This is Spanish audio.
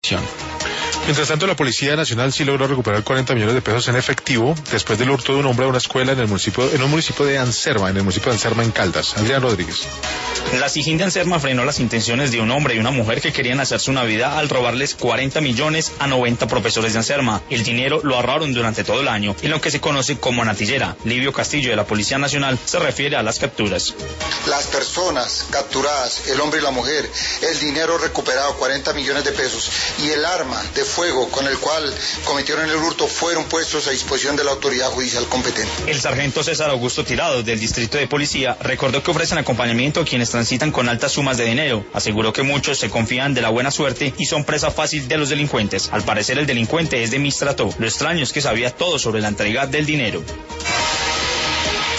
Mientras tanto, la Policía Nacional sí logró recuperar 40 millones de pesos en efectivo después del hurto de un hombre a una escuela en un municipio de Anserma, en Caldas. Adrián Rodríguez. La SIJIN de Anserma frenó las intenciones de un hombre y una mujer que querían hacerse una vida al robarles 40 millones a 90 profesores de Anserma. El dinero lo ahorraron durante todo el año en lo que se conoce como natillera. Livio Castillo de la Policía Nacional se refiere a las capturas. Las personas capturadas, el hombre y la mujer, el dinero recuperado, 40 millones de pesos, y el arma de fuego con el cual cometieron el hurto fueron puestos a disposición de la autoridad judicial competente. El sargento César Augusto Tirado del Distrito de Policía recordó que ofrecen acompañamiento a quienes transitan con altas sumas de dinero. Aseguró que muchos se confían de la buena suerte y son presa fácil de los delincuentes. Al parecer el delincuente es de Mistrató. Lo extraño es que sabía todo sobre la entrega del dinero.